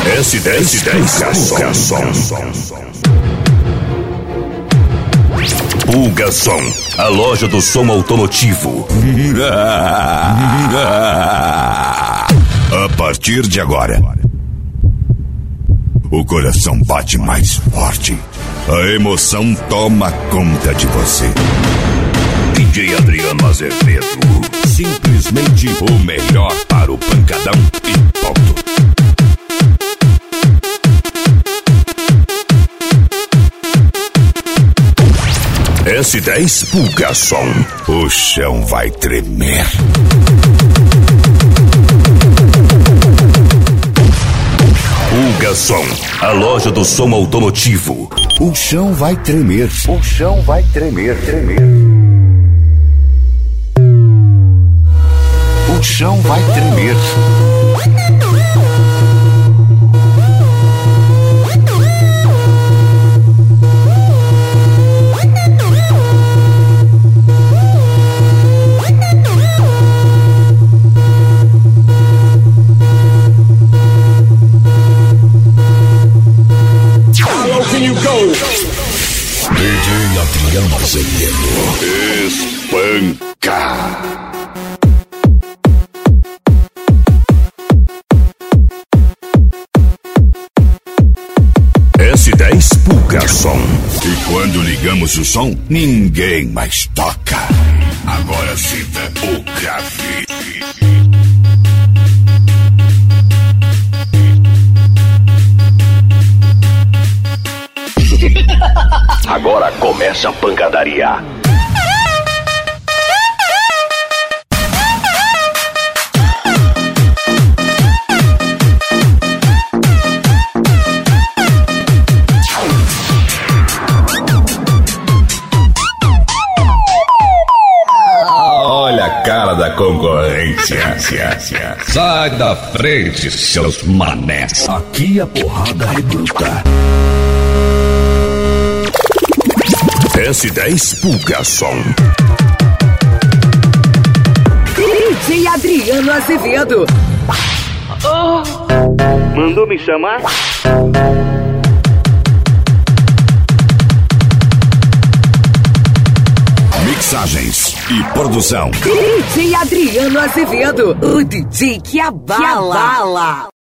S10 Pulgação, a loja do som automotivo. A partir de agora, o coração bate mais forte. A emoção toma conta de você. DJ Adriano Azevedo, simplesmente o melhor para o pancadão e ponto. S10 Pulgação, o chão vai tremer. Pulgação, a loja do som automotivo. O chão vai tremer. O chão vai tremer, tremer. O chão vai tremer. DJ Adriano Azevedo, espanca. S10 Pulgação. E quando ligamos o som, ninguém mais toca. Agora sinta o grave. Agora começa a pancadaria. Olha a cara da concorrência. Sai da frente, seus manés. Aqui a porrada é bruta. S10 Pulgação. DJ Adriano Azevedo. Mandou me chamar? Mixagens e produção. DJ Adriano Azevedo. O DJ que abala.